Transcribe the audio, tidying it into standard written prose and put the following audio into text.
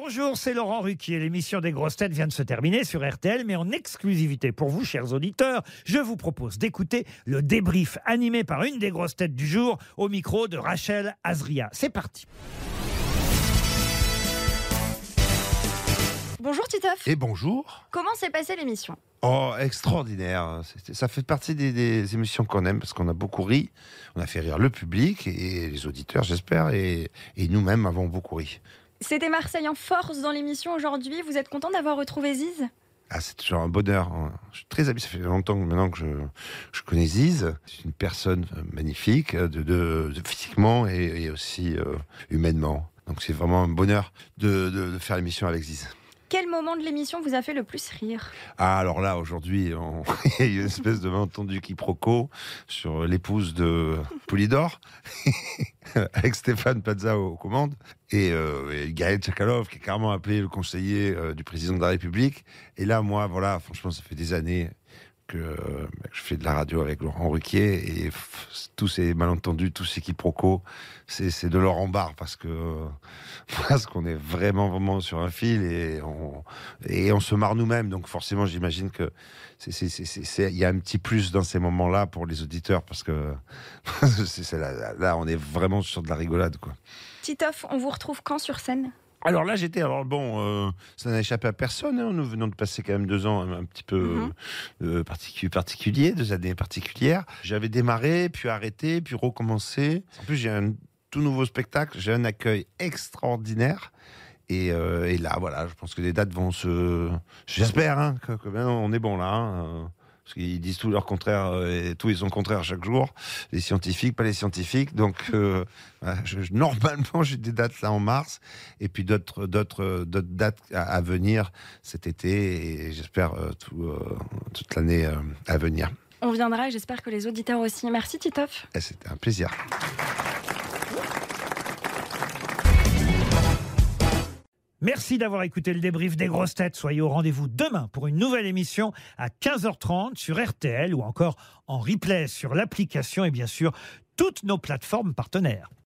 Bonjour, c'est Laurent Ruquier. L'émission des grosses têtes vient de se terminer sur RTL, mais en exclusivité pour vous, chers auditeurs, je vous propose d'écouter le débrief animé par une des grosses têtes du jour au micro de Rachel Azria. C'est parti. Bonjour Titoff. Et bonjour. Comment s'est passée l'émission? Oh, extraordinaire. Ça fait partie des émissions qu'on aime parce qu'on a beaucoup ri. On a fait rire le public et les auditeurs, j'espère, et nous-mêmes avons beaucoup ri. C'était Marseille en force dans l'émission aujourd'hui. Vous êtes content d'avoir retrouvé Ziz? Ah, c'est toujours un bonheur. Je suis très habitué. Ça fait longtemps maintenant que je connais Ziz. C'est une personne magnifique, physiquement et aussi humainement. Donc c'est vraiment un bonheur de faire l'émission avec Ziz. Quel moment de l'émission vous a fait le plus rire? Ah, alors là, aujourd'hui, il y a eu une espèce de malentendu quiproquo sur l'épouse de Poulidor, avec Stéphane Plaza aux commandes, et Gaël Tchakalov, qui est carrément appelé le conseiller du président de la République. Et là, moi, voilà, franchement, ça fait des années que je fais de la radio avec Laurent Ruquier, et tous ces malentendus, tous ces quiproquos, c'est de l'or en barre, parce qu'on est vraiment sur un fil, et on se marre nous-mêmes. Donc forcément, j'imagine que il y a un petit plus dans ces moments-là pour les auditeurs, parce que là, on est vraiment sur de la rigolade, quoi. Titoff, on vous retrouve quand sur scène? Alors là, ça n'a échappé à personne. Hein. Nous venons de passer quand même 2 ans un petit peu particuliers, 2 années particulières. J'avais démarré, puis arrêté, puis recommencé. En plus, j'ai un tout nouveau spectacle. J'ai un accueil extraordinaire. Et là, voilà, je pense que les dates vont se... J'espère que maintenant, on est bon là. Parce qu'ils disent tout leur contraire et tout ils sont contraires chaque jour. Les scientifiques, pas les scientifiques. Donc, normalement, j'ai des dates là en mars. Et puis d'autres dates à venir cet été. Et j'espère toute l'année à venir. On viendra et j'espère que les auditeurs aussi. Merci Titoff. C'était un plaisir. Merci d'avoir écouté le débrief des grosses têtes. Soyez au rendez-vous demain pour une nouvelle émission à 15h30 sur RTL ou encore en replay sur l'application et bien sûr toutes nos plateformes partenaires.